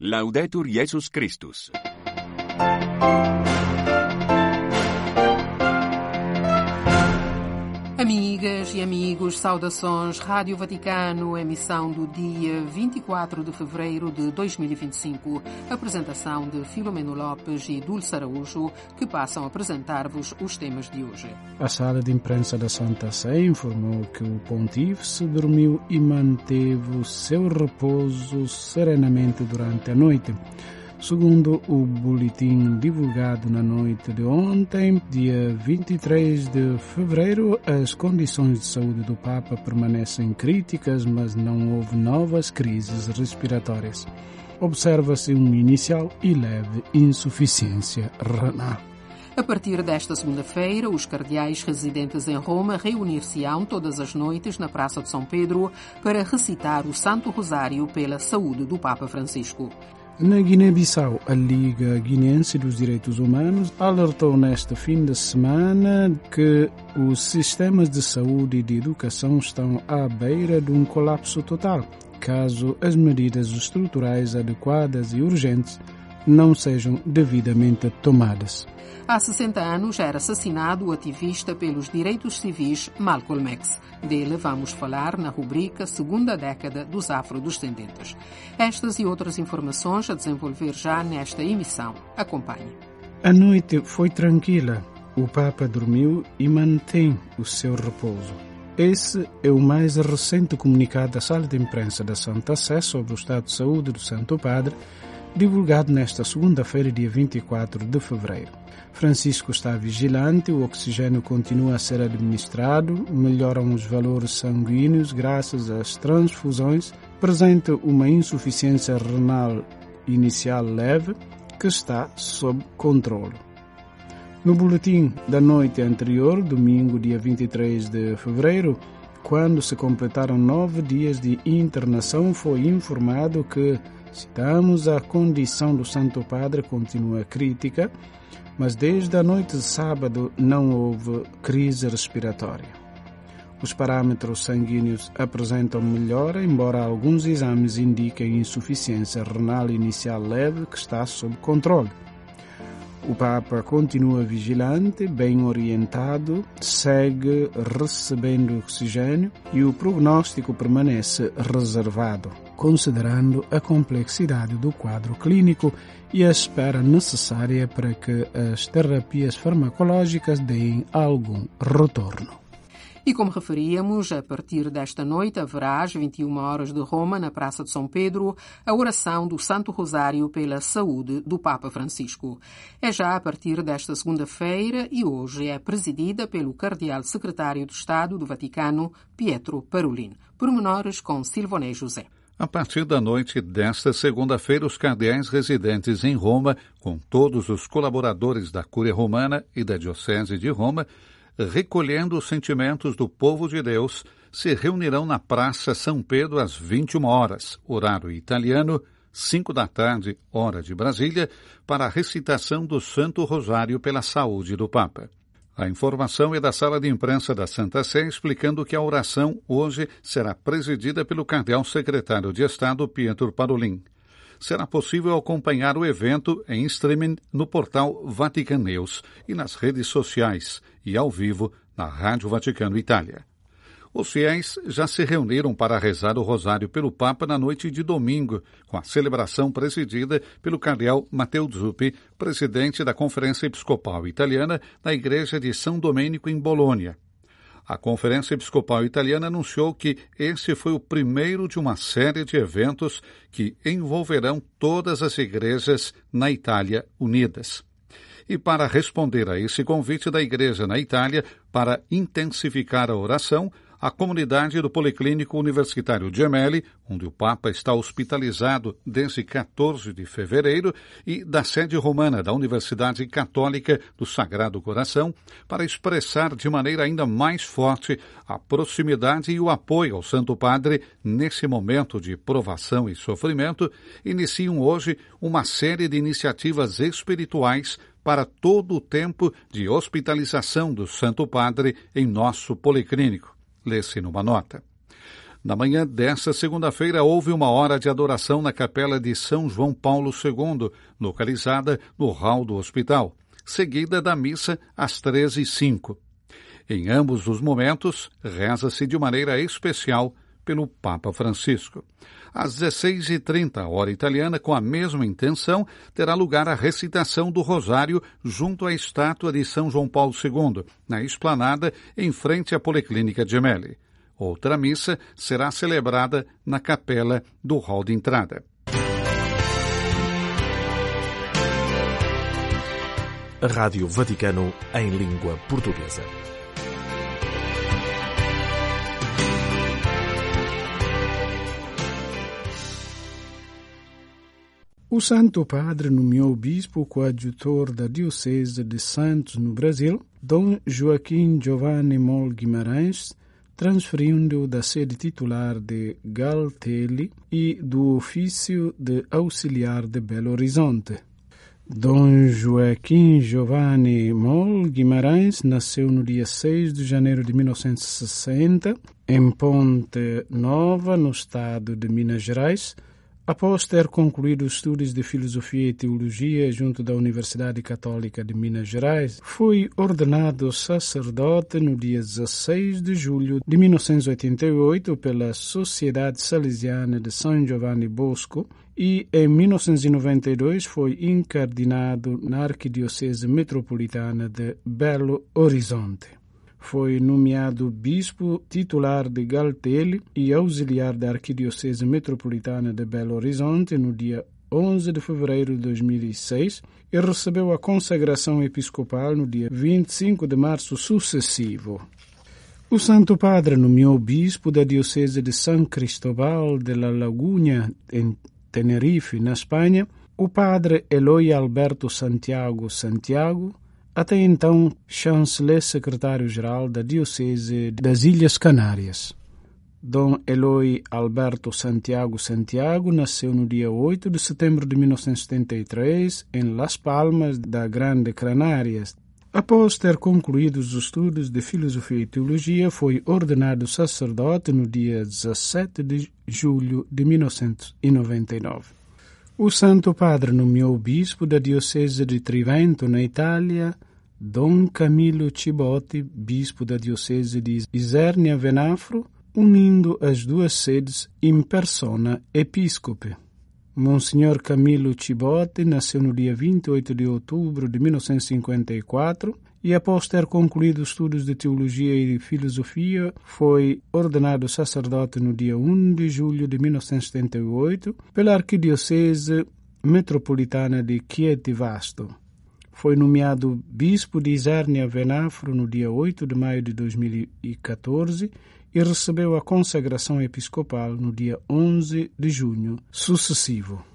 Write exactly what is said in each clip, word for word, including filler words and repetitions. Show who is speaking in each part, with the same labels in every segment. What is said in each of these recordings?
Speaker 1: Laudetur Jesus Christus.
Speaker 2: Amigas e amigos, saudações, Rádio Vaticano, emissão do dia vinte e quatro de fevereiro de dois mil e vinte e cinco. Apresentação de Filomeno Lopes e Dulce Araújo, que passam a apresentar-vos os temas de hoje.
Speaker 3: A sala de imprensa da Santa Sé informou que o pontífice dormiu e manteve o seu repouso serenamente durante a noite. Segundo o boletim divulgado na noite de ontem, dia vinte e três de fevereiro, as condições de saúde do Papa permanecem críticas, mas não houve novas crises respiratórias. Observa-se uma inicial e leve insuficiência renal.
Speaker 2: A partir desta segunda-feira, os cardeais residentes em Roma reunir-se-ão todas as noites na Praça de São Pedro para recitar o Santo Rosário pela saúde do Papa Francisco.
Speaker 3: Na Guiné-Bissau, a Liga Guineense dos Direitos Humanos alertou neste fim de semana que os sistemas de saúde e de educação estão à beira de um colapso total, caso as medidas estruturais adequadas e urgentes não sejam devidamente tomadas.
Speaker 2: Há sessenta anos era assassinado o ativista pelos direitos civis Malcolm X. Dele vamos falar na rubrica Segunda Década dos Afrodescendentes. Estas e outras informações a desenvolver já nesta emissão. Acompanhe.
Speaker 3: A noite foi tranquila. O Papa dormiu e mantém o seu repouso. Esse é o mais recente comunicado da Sala de Imprensa da Santa Sé sobre o estado de saúde do Santo Padre, divulgado nesta segunda-feira, dia vinte e quatro de fevereiro. Francisco está vigilante, o oxigênio continua a ser administrado, melhoram os valores sanguíneos graças às transfusões, presente uma insuficiência renal inicial leve que está sob controle. No boletim da noite anterior, domingo, dia vinte e três de fevereiro, quando se completaram nove dias de internação, foi informado que, citamos, a condição do Santo Padre continua crítica, mas desde a noite de sábado não houve crise respiratória. Os parâmetros sanguíneos apresentam melhora, embora alguns exames indiquem insuficiência renal inicial leve que está sob controle. O Papa continua vigilante, bem orientado, segue recebendo oxigênio e o prognóstico permanece reservado, considerando a complexidade do quadro clínico e a espera necessária para que as terapias farmacológicas deem algum retorno.
Speaker 2: E como referíamos, a partir desta noite haverá às vinte e uma horas de Roma, na Praça de São Pedro, a oração do Santo Rosário pela saúde do Papa Francisco. É já a partir desta segunda-feira e hoje é presidida pelo Cardeal Secretário de Estado do Vaticano, Pietro Parolin. Pormenores com Silvonei José.
Speaker 4: A partir da noite desta segunda-feira, os cardeais residentes em Roma, com todos os colaboradores da Cúria Romana e da Diocese de Roma, recolhendo os sentimentos do povo de Deus, se reunirão na Praça São Pedro às vinte e uma horas, horário italiano, cinco da tarde, hora de Brasília, para a recitação do Santo Rosário pela saúde do Papa. A informação é da Sala de Imprensa da Santa Sé, explicando que a oração hoje será presidida pelo Cardeal Secretário de Estado, Pietro Parolin. Será possível acompanhar o evento em streaming no portal Vatican News e nas redes sociais e ao vivo na Rádio Vaticano Itália. Os fiéis já se reuniram para rezar o rosário pelo Papa na noite de domingo, com a celebração presidida pelo cardeal Matteo Zuppi, presidente da Conferência Episcopal Italiana na Igreja de São Domênico, em Bolônia. A Conferência Episcopal Italiana anunciou que esse foi o primeiro de uma série de eventos que envolverão todas as igrejas na Itália unidas. E para responder a esse convite da Igreja na Itália para intensificar a oração, a comunidade do Policlínico Universitário Gemelli, onde o Papa está hospitalizado desde quatorze de fevereiro, e da sede romana da Universidade Católica do Sagrado Coração, para expressar de maneira ainda mais forte a proximidade e o apoio ao Santo Padre nesse momento de provação e sofrimento, iniciam hoje uma série de iniciativas espirituais para todo o tempo de hospitalização do Santo Padre em nosso policlínico. Lê-se numa nota. Na manhã desta segunda-feira, houve uma hora de adoração na capela de São João Paulo segundo, localizada no hall do hospital, seguida da missa às treze e cinco. Em ambos os momentos, reza-se de maneira especial pelo Papa Francisco. Às dezesseis e trinta, hora italiana, com a mesma intenção, terá lugar a recitação do Rosário junto à estátua de São João Paulo segundo, na esplanada em frente à Policlínica Gemelli. Outra missa será celebrada na capela do hall de entrada.
Speaker 5: A Rádio Vaticano em língua portuguesa.
Speaker 3: O Santo Padre nomeou o bispo coadjutor da Diocese de Santos, no Brasil, Dom Joaquim Giovanni Mol Guimarães, transferindo-o da sede titular de Galtelli e do ofício de auxiliar de Belo Horizonte. Dom Joaquim Giovanni Mol Guimarães nasceu no dia seis de janeiro de mil novecentos e sessenta, em Ponte Nova, no estado de Minas Gerais. Após ter concluído os estudos de Filosofia e Teologia junto da Universidade Católica de Minas Gerais, foi ordenado sacerdote no dia dezesseis de julho de mil novecentos e oitenta e oito pela Sociedade Salesiana de São Giovanni Bosco e, em mil novecentos e noventa e dois, foi incardinado na Arquidiocese Metropolitana de Belo Horizonte. Foi nomeado bispo titular de Galtelli e auxiliar da Arquidiocese Metropolitana de Belo Horizonte no dia onze de fevereiro de dois mil e seis e recebeu a consagração episcopal no dia vinte e cinco de março sucessivo. O Santo Padre nomeou bispo da Diocese de San Cristóbal de la Laguna, em Tenerife, na Espanha, o padre Eloy Alberto Santiago Santiago, até então chanceler secretário-geral da Diocese das Ilhas Canárias. Dom Eloy Alberto Santiago Santiago nasceu no dia oito de setembro de mil novecentos e setenta e três em Las Palmas da Grande Canárias. Após ter concluído os estudos de Filosofia e Teologia, foi ordenado sacerdote no dia dezessete de julho de mil novecentos e noventa e nove. O Santo Padre nomeou o bispo da Diocese de Trivento, na Itália, Dom Camillo Cibotti, bispo da Diocese de Isernia Venafro, unindo as duas sedes in persona episcope. Monsenhor Camillo Cibotti nasceu no dia vinte e oito de outubro de mil novecentos e cinquenta e quatro e, após ter concluído estudos de Teologia e de Filosofia, foi ordenado sacerdote no dia um de julho de mil novecentos e setenta e oito pela Arquidiocese Metropolitana de Chieti Vasto. Foi nomeado bispo de Isernia Venafro no dia oito de maio de dois mil e catorze e recebeu a consagração episcopal no dia onze de junho sucessivo.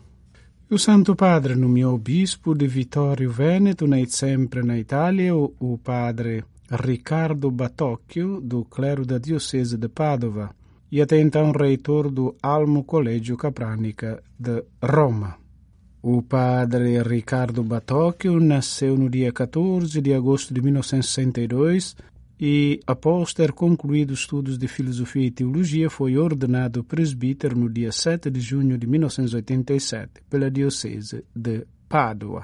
Speaker 3: O Santo Padre nomeou o bispo de Vittorio Veneto, sempre na Itália, o, o padre Riccardo Batocchio, do clero da Diocese de Padova, e até então reitor do Almo Collegio Capranica de Roma. O padre Riccardo Batocchio nasceu no dia catorze de agosto de mil novecentos e sessenta e dois e, após ter concluído estudos de Filosofia e Teologia, foi ordenado presbítero no dia sete de junho de mil novecentos e oitenta e sete pela Diocese de Pádua.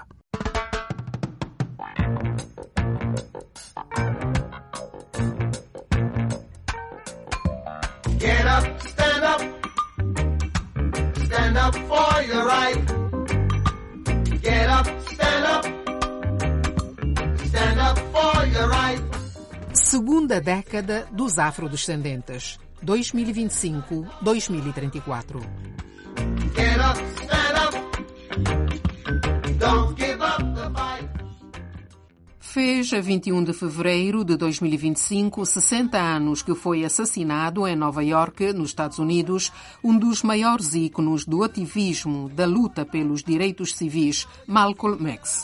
Speaker 6: Get up, stand up, stand up for your right. Get up, stand up, stand up for your right.
Speaker 2: Segunda década dos afrodescendentes, dois mil e vinte e cinco a dois mil e trinta e quatro.
Speaker 6: Get up, stand up, don't give up the fight.
Speaker 2: Fez a vinte e um de fevereiro de dois mil e vinte e cinco sessenta anos que foi assassinado em Nova Iorque, nos Estados Unidos, um dos maiores ícones do ativismo da luta pelos direitos civis, Malcolm X.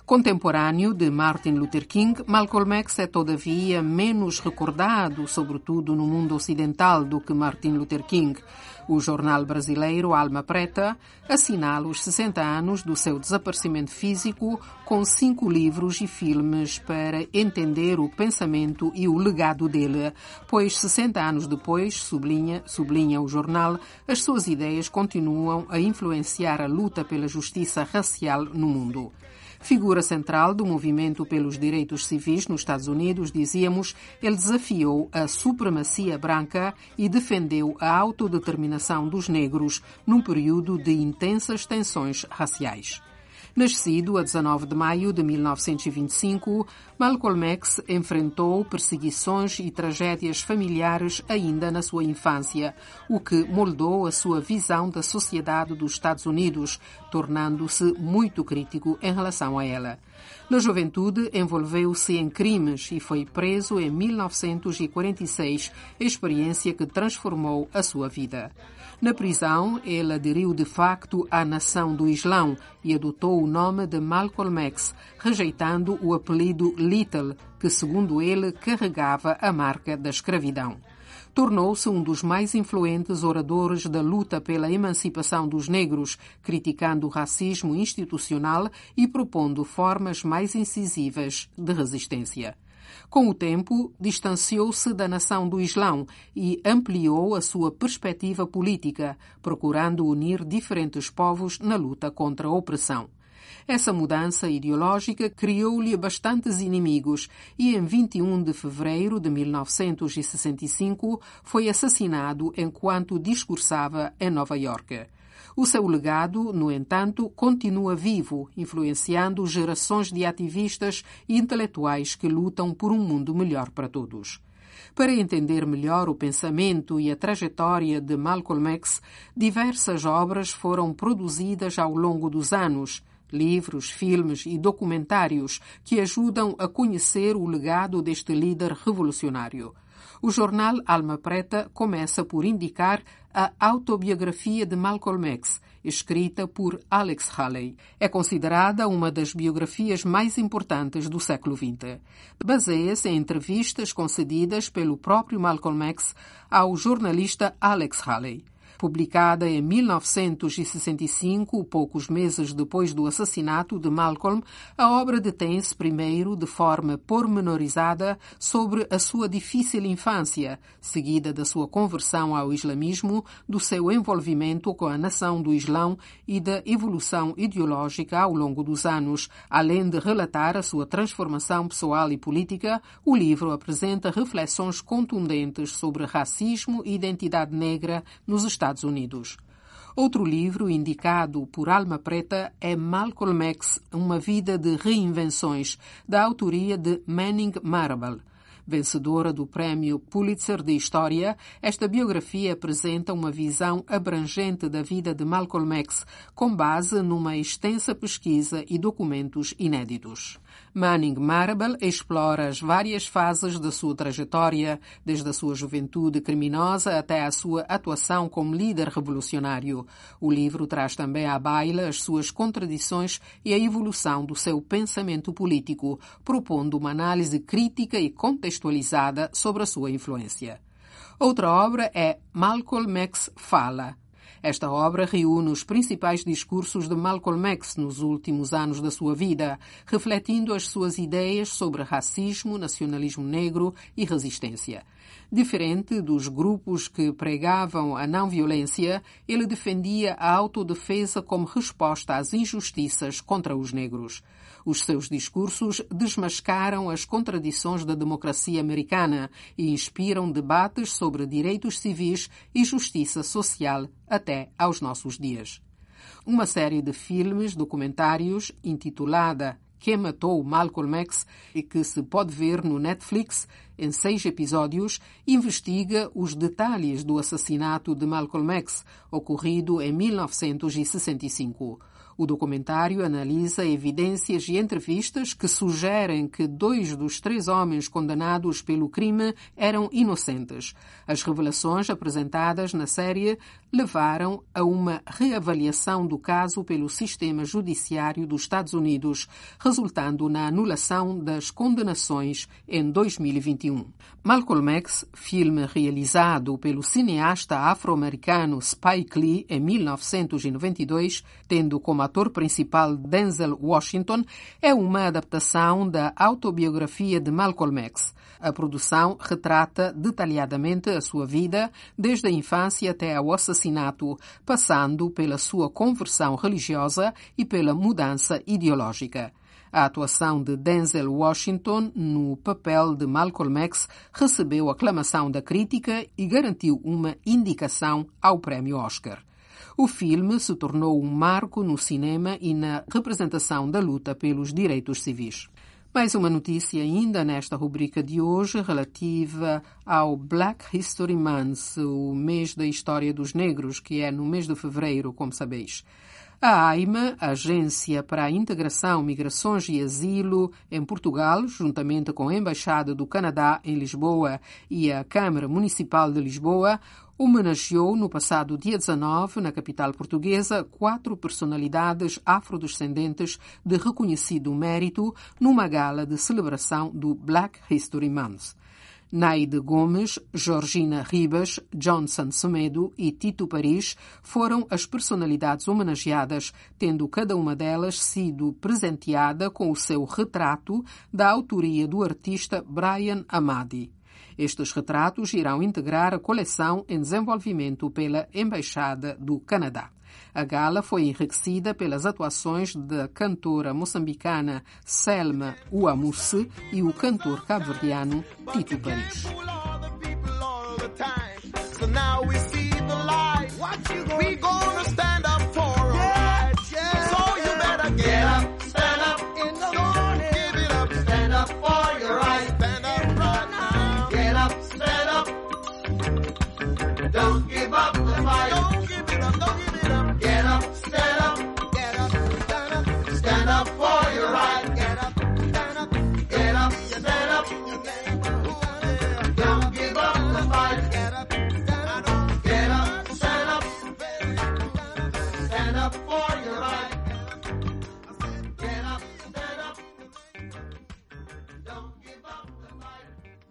Speaker 2: Contemporâneo de Martin Luther King, Malcolm X é todavia menos recordado, sobretudo no mundo ocidental, do que Martin Luther King. O jornal brasileiro Alma Preta assinala os sessenta anos do seu desaparecimento físico com cinco livros e filmes para entender o pensamento e o legado dele, pois sessenta anos depois, sublinha, sublinha o jornal, as suas ideias continuam a influenciar a luta pela justiça racial no mundo. Figura central do movimento pelos direitos civis nos Estados Unidos, dizíamos, ele desafiou a supremacia branca e defendeu a autodeterminação dos negros num período de intensas tensões raciais. Nascido a dezenove de maio de mil novecentos e vinte e cinco, Malcolm X enfrentou perseguições e tragédias familiares ainda na sua infância, o que moldou a sua visão da sociedade dos Estados Unidos, tornando-se muito crítico em relação a ela. Na juventude, envolveu-se em crimes e foi preso em mil novecentos e quarenta e seis, experiência que transformou a sua vida. Na prisão, ele aderiu de facto à Nação do Islão e adotou o nome de Malcolm X, rejeitando o apelido Little, que, segundo ele, carregava a marca da escravidão. Tornou-se um dos mais influentes oradores da luta pela emancipação dos negros, criticando o racismo institucional e propondo formas mais incisivas de resistência. Com o tempo, distanciou-se da Nação do Islão e ampliou a sua perspectiva política, procurando unir diferentes povos na luta contra a opressão. Essa mudança ideológica criou-lhe bastantes inimigos e, em vinte e um de fevereiro de mil novecentos e sessenta e cinco, foi assassinado enquanto discursava em Nova Iorque. O seu legado, no entanto, continua vivo, influenciando gerações de ativistas e intelectuais que lutam por um mundo melhor para todos. Para entender melhor o pensamento e a trajetória de Malcolm X, diversas obras foram produzidas ao longo dos anos, livros, filmes e documentários que ajudam a conhecer o legado deste líder revolucionário. O jornal Alma Preta começa por indicar a autobiografia de Malcolm X, escrita por Alex Haley. É considerada uma das biografias mais importantes do século vinte. Baseia-se em entrevistas concedidas pelo próprio Malcolm X ao jornalista Alex Haley. Publicada em mil novecentos e sessenta e cinco, poucos meses depois do assassinato de Malcolm, a obra detém-se primeiro de forma pormenorizada sobre a sua difícil infância, seguida da sua conversão ao islamismo, do seu envolvimento com a Nação do Islão e da evolução ideológica ao longo dos anos. Além de relatar a sua transformação pessoal e política, o livro apresenta reflexões contundentes sobre racismo e identidade negra nos Estados Estados Unidos. Outro livro indicado por Alma Preta é Malcolm X, Uma Vida de Reinvenções, da autoria de Manning Marable. Vencedora do Prémio Pulitzer de História, esta biografia apresenta uma visão abrangente da vida de Malcolm X, com base numa extensa pesquisa e documentos inéditos. Manning Marable explora as várias fases da sua trajetória, desde a sua juventude criminosa até a sua atuação como líder revolucionário. O livro traz também à baila as suas contradições e a evolução do seu pensamento político, propondo uma análise crítica e contextualizada sobre a sua influência. Outra obra é Malcolm X Fala. Esta obra reúne os principais discursos de Malcolm X nos últimos anos da sua vida, refletindo as suas ideias sobre racismo, nacionalismo negro e resistência. Diferente dos grupos que pregavam a não-violência, ele defendia a autodefesa como resposta às injustiças contra os negros. Os seus discursos desmascaram as contradições da democracia americana e inspiram debates sobre direitos civis e justiça social até aos nossos dias. Uma série de filmes, documentários, intitulada Quem Matou Malcolm X, e que se pode ver no Netflix, em seis episódios, investiga os detalhes do assassinato de Malcolm X, ocorrido em mil novecentos e sessenta e cinco. O documentário analisa evidências e entrevistas que sugerem que dois dos três homens condenados pelo crime eram inocentes. As revelações apresentadas na série levaram a uma reavaliação do caso pelo sistema judiciário dos Estados Unidos, resultando na anulação das condenações em dois mil e vinte e um. Malcolm X, filme realizado pelo cineasta afro-americano Spike Lee em mil novecentos e noventa e dois, tendo como ator principal Denzel Washington, é uma adaptação da autobiografia de Malcolm X. A produção retrata detalhadamente a sua vida, desde a infância até ao assassinato, passando pela sua conversão religiosa e pela mudança ideológica. A atuação de Denzel Washington no papel de Malcolm X recebeu aclamação da crítica e garantiu uma indicação ao Prémio Oscar. O filme se tornou um marco no cinema e na representação da luta pelos direitos civis. Mais uma notícia ainda nesta rubrica de hoje relativa ao Black History Month, o mês da história dos negros, que é no mês de fevereiro, como sabeis. A AIMA, a Agência para a Integração, Migrações e Asilo em Portugal, juntamente com a Embaixada do Canadá em Lisboa e a Câmara Municipal de Lisboa, homenageou no passado dia dezanove, na capital portuguesa, quatro personalidades afrodescendentes de reconhecido mérito numa gala de celebração do Black History Month. Naide Gomes, Georgina Ribas, Johnson Semedo e Tito Paris foram as personalidades homenageadas, tendo cada uma delas sido presenteada com o seu retrato da autoria do artista Brian Amadi. Estes retratos irão integrar a coleção em desenvolvimento pela Embaixada do Canadá. A gala foi enriquecida pelas atuações da cantora moçambicana Selma Uamusse e o cantor cabo-verdiano Tito Paris.
Speaker 6: Don't give up the fight. Don't give it up, don't give it up. Get up, stand up. Get up, stand up. Stand up for your right. Get up, stand up. Get up, stand up. Don't give up the fight. Get up, stand up. Get up, stand up. Stand up for your right. Get up, stand up. Don't give up the fight.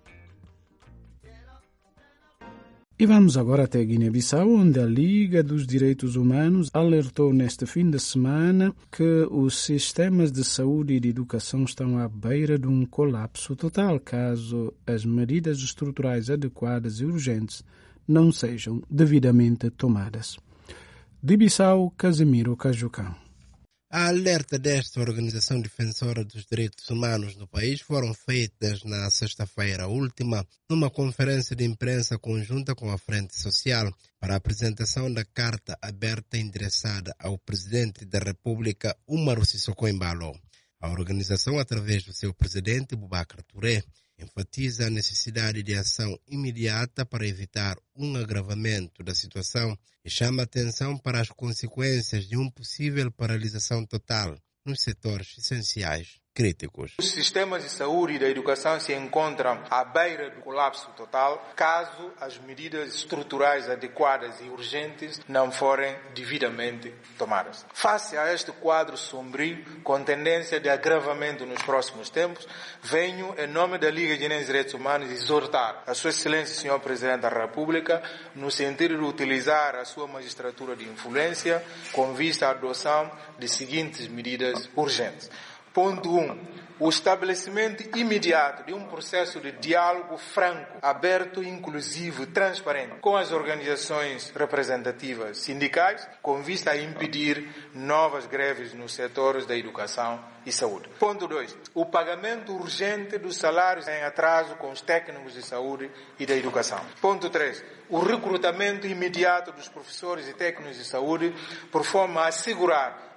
Speaker 3: E vamos agora até Guiné-Bissau, onde a Liga dos Direitos Humanos alertou neste fim de semana que os sistemas de saúde e de educação estão à beira de um colapso total caso as medidas estruturais adequadas e urgentes não sejam devidamente tomadas. De Bissau, Casimiro Cajucão.
Speaker 7: A alerta desta organização defensora dos direitos humanos no país foram feitas na sexta-feira última, numa conferência de imprensa conjunta com a Frente Social, para a apresentação da carta aberta endereçada ao Presidente da República, Umaru Sissoko Embalo. A organização, através do seu presidente, Boubacar Touré, enfatiza a necessidade de ação imediata para evitar um agravamento da situação e chama atenção para as consequências de uma possível paralisação total nos setores essenciais críticos.
Speaker 8: Os sistemas de saúde e da educação se encontram à beira do colapso total caso as medidas estruturais adequadas e urgentes não forem devidamente tomadas. Face a este quadro sombrio, com tendência de agravamento nos próximos tempos, venho, em nome da Liga Guinense de Direitos Humanos, exortar a Sua Excelência, senhor Presidente da República, no sentido de utilizar a sua magistratura de influência com vista à adoção de seguintes medidas urgentes. Ponto um. O estabelecimento imediato de um processo de diálogo franco, aberto, inclusivo e transparente com as organizações representativas sindicais, com vista a impedir novas greves nos setores da educação e saúde. Ponto dois. O pagamento urgente dos salários em atraso com os técnicos de saúde e da educação. Ponto três. O recrutamento imediato dos professores e técnicos de saúde, por forma a assegurar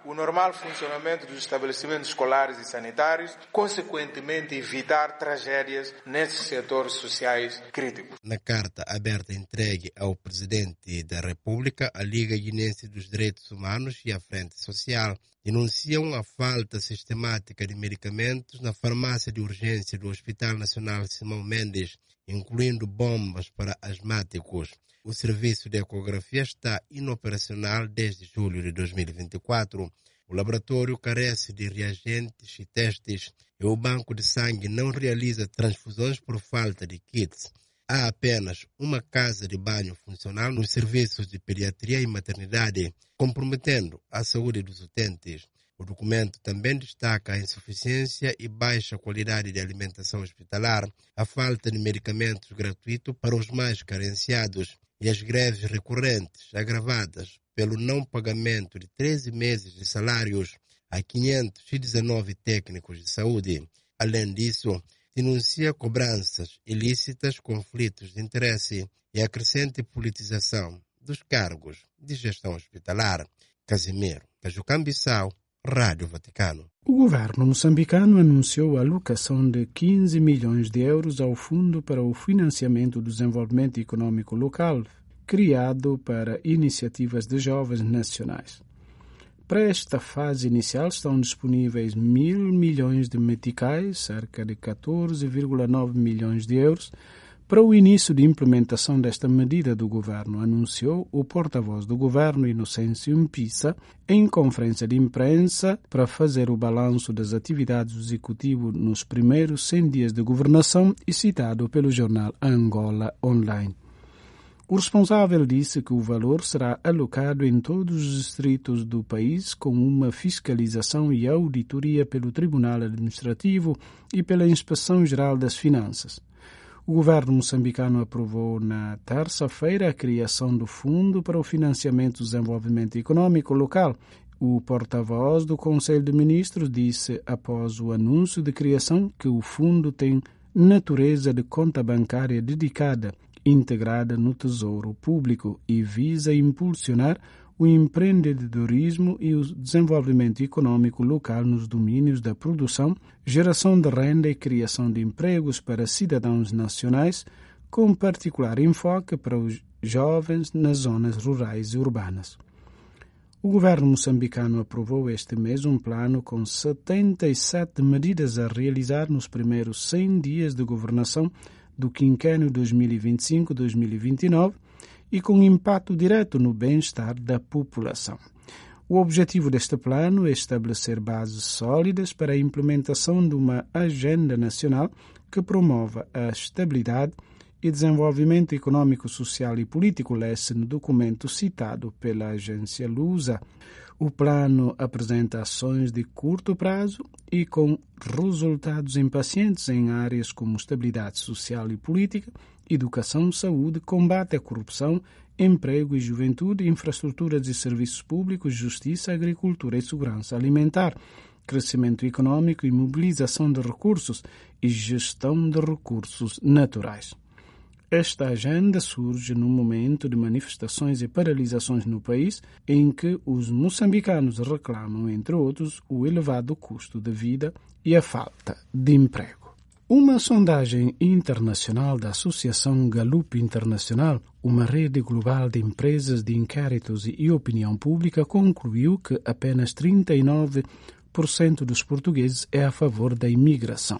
Speaker 8: o normal funcionamento dos estabelecimentos escolares e sanitários, consequentemente evitar tragédias nesses setores sociais críticos.
Speaker 7: Na carta aberta entregue ao Presidente da República, a Liga Guinense dos Direitos Humanos e a Frente Social denunciam a falta sistemática de medicamentos na farmácia de urgência do Hospital Nacional Simão Mendes, incluindo bombas para asmáticos. O serviço de ecografia está inoperacional desde julho de dois mil e vinte e quatro. O laboratório carece de reagentes e testes e o banco de sangue não realiza transfusões por falta de kits. Há apenas uma casa de banho funcional nos serviços de pediatria e maternidade, comprometendo a saúde dos utentes. O documento também destaca a insuficiência e baixa qualidade de alimentação hospitalar, a falta de medicamentos gratuitos para os mais carenciados e as greves recorrentes, agravadas pelo não pagamento de treze meses de salários a quinhentos e dezenove técnicos de saúde. Além disso, denuncia cobranças ilícitas, conflitos de interesse e a crescente politização dos cargos de gestão hospitalar. Casimiro Cajucambissau, Rádio Vaticano.
Speaker 3: O governo moçambicano anunciou a alocação de quinze milhões de euros ao Fundo para o Financiamento do Desenvolvimento Econômico Local, criado para iniciativas de jovens nacionais. Para esta fase inicial estão disponíveis mil milhões de meticais, cerca de catorze vírgula nove milhões de euros, para o início de implementação desta medida do governo, anunciou o porta-voz do governo, Inocêncio Mpisa, em conferência de imprensa para fazer o balanço das atividades do executivo nos primeiros cem dias de governação e citado pelo jornal Angola Online. O responsável disse que o valor será alocado em todos os distritos do país com uma fiscalização e auditoria pelo Tribunal Administrativo e pela Inspeção Geral das Finanças. O governo moçambicano aprovou na terça-feira a criação do Fundo para o Financiamento do Desenvolvimento Econômico Local. O porta-voz do Conselho de Ministros disse após o anúncio de criação que o fundo tem natureza de conta bancária dedicada, integrada no Tesouro Público e visa impulsionar o empreendedorismo e o desenvolvimento econômico local nos domínios da produção, geração de renda e criação de empregos para cidadãos nacionais, com particular enfoque para os jovens nas zonas rurais e urbanas. O governo moçambicano aprovou este mês um plano com setenta e sete medidas a realizar nos primeiros cem dias de governação do quinquênio dois mil e vinte e cinco a dois mil e vinte e nove e com impacto direto no bem-estar da população. O objetivo deste plano é estabelecer bases sólidas para a implementação de uma agenda nacional que promova a estabilidade e desenvolvimento econômico, social e político, lê-se no documento citado pela agência Lusa. O plano apresenta ações de curto prazo e com resultados impacientes em áreas como estabilidade social e política, educação, saúde, combate à corrupção, emprego e juventude, infraestruturas e serviços públicos, justiça, agricultura e segurança alimentar, crescimento econômico e mobilização de recursos e gestão de recursos naturais. Esta agenda surge num momento de manifestações e paralisações no país em que os moçambicanos reclamam, entre outros, o elevado custo de vida e a falta de emprego. Uma sondagem internacional da Associação Gallup Internacional, uma rede global de empresas de inquéritos e opinião pública, concluiu que apenas trinta e nove por cento dos portugueses é a favor da imigração.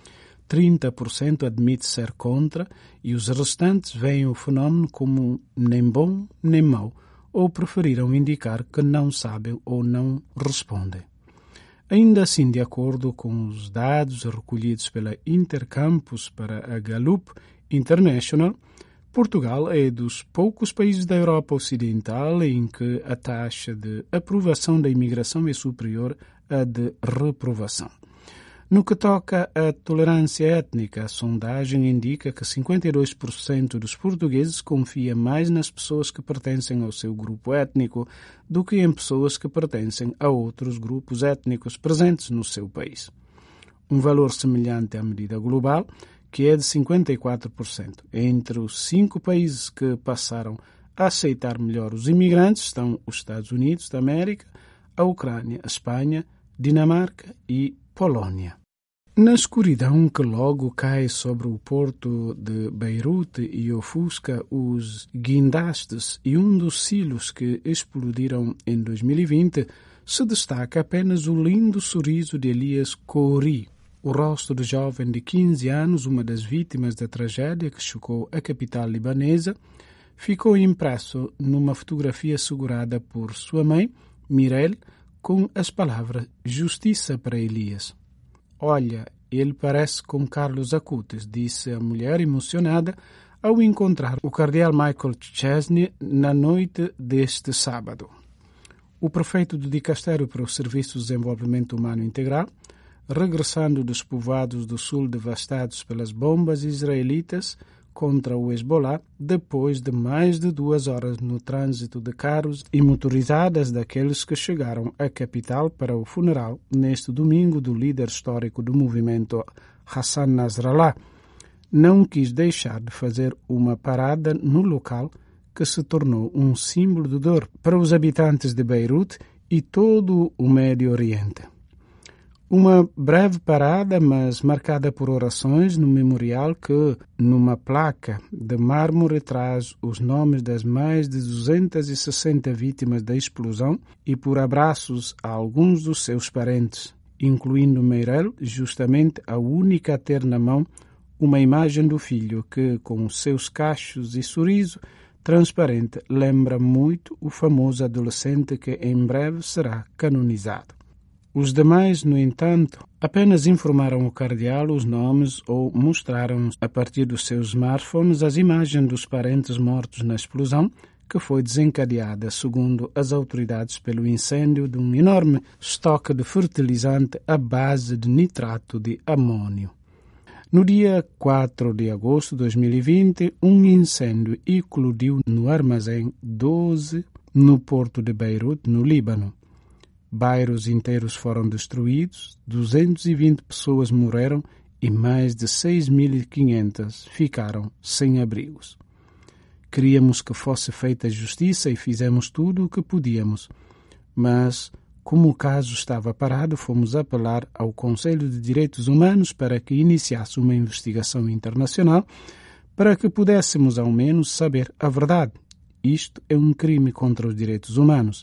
Speaker 3: trinta por cento admite ser contra e os restantes veem o fenômeno como nem bom nem mau ou preferiram indicar que não sabem ou não respondem. Ainda assim, de acordo com os dados recolhidos pela Intercampus para a Gallup International, Portugal é dos poucos países da Europa Ocidental em que a taxa de aprovação da imigração é superior à de reprovação. No que toca à tolerância étnica, a sondagem indica que cinquenta e dois por cento dos portugueses confia mais nas pessoas que pertencem ao seu grupo étnico do que em pessoas que pertencem a outros grupos étnicos presentes no seu país. Um valor semelhante à medida global, que é de cinquenta e quatro por cento. Entre os cinco países que passaram a aceitar melhor os imigrantes estão os Estados Unidos da América, a Ucrânia, a Espanha, Dinamarca e Polónia. Na escuridão que logo cai sobre o porto de Beirute e ofusca os guindastes e um dos silos que explodiram em dois mil e vinte, se destaca apenas o lindo sorriso de Elias Khoury, o rosto do jovem de quinze anos, uma das vítimas da tragédia que chocou a capital libanesa, ficou impresso numa fotografia segurada por sua mãe, Mireille, com as palavras "Justiça para Elias". "Olha, ele parece com Carlos Acutis", disse a mulher emocionada ao encontrar o cardeal Michael Chesney na noite deste sábado. O prefeito do Dicastério para o Serviço de Desenvolvimento Humano Integral, regressando dos povoados do sul devastados pelas bombas israelitas contra o Hezbollah, depois de mais de duas horas no trânsito de carros e motorizadas daqueles que chegaram à capital para o funeral neste domingo do líder histórico do movimento Hassan Nasrallah, não quis deixar de fazer uma parada no local que se tornou um símbolo de dor para os habitantes de Beirute e todo o Médio Oriente. Uma breve parada, mas marcada por orações no memorial que, numa placa de mármore, traz os nomes das mais de duzentas e sessenta vítimas da explosão e por abraços a alguns dos seus parentes, incluindo Meirel, justamente a única a ter na mão uma imagem do filho que, com os seus cachos e sorriso transparente, lembra muito o famoso adolescente que em breve será canonizado. Os demais, no entanto, apenas informaram o cardeal os nomes ou mostraram, a partir dos seus smartphones, as imagens dos parentes mortos na explosão, que foi desencadeada, segundo as autoridades, pelo incêndio de um enorme estoque de fertilizante à base de nitrato de amônio. No dia quatro de agosto de dois mil e vinte, um incêndio eclodiu no armazém doze, no porto de Beirute, no Líbano. Bairros inteiros foram destruídos, duzentas e vinte pessoas morreram e mais de seis mil e quinhentas ficaram sem abrigos. Queríamos que fosse feita justiça e fizemos tudo o que podíamos, mas, como o caso estava parado, fomos apelar ao Conselho de Direitos Humanos para que iniciasse uma investigação internacional para que pudéssemos ao menos saber a verdade. Isto é um crime contra os direitos humanos.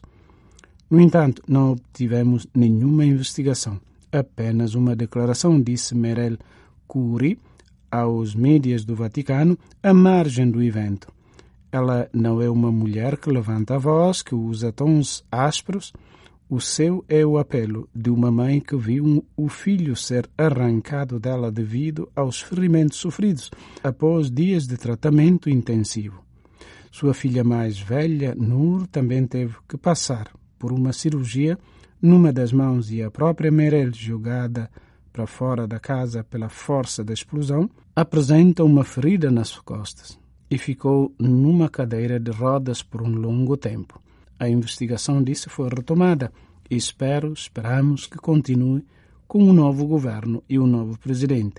Speaker 3: No entanto, não obtivemos nenhuma investigação, apenas uma declaração, disse Meirelle Khoury aos mídias do Vaticano à margem do evento. Ela não é uma mulher que levanta a voz, que usa tons ásperos. O seu é o apelo de uma mãe que viu o filho ser arrancado dela devido aos ferimentos sofridos após dias de tratamento intensivo. Sua filha mais velha, Nour, também teve que passar por uma cirurgia numa das mãos e a própria Meirelle, jogada para fora da casa pela força da explosão, apresenta uma ferida nas costas e ficou numa cadeira de rodas por um longo tempo. A investigação disso foi retomada e espero, esperamos que continue com o novo governo e o novo presidente.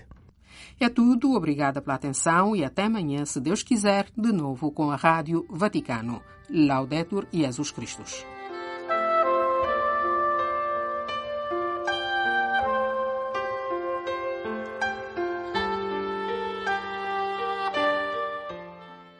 Speaker 2: É tudo, obrigada pela atenção e até amanhã, se Deus quiser, de novo com a Rádio Vaticano. Laudetur Jesus Christus.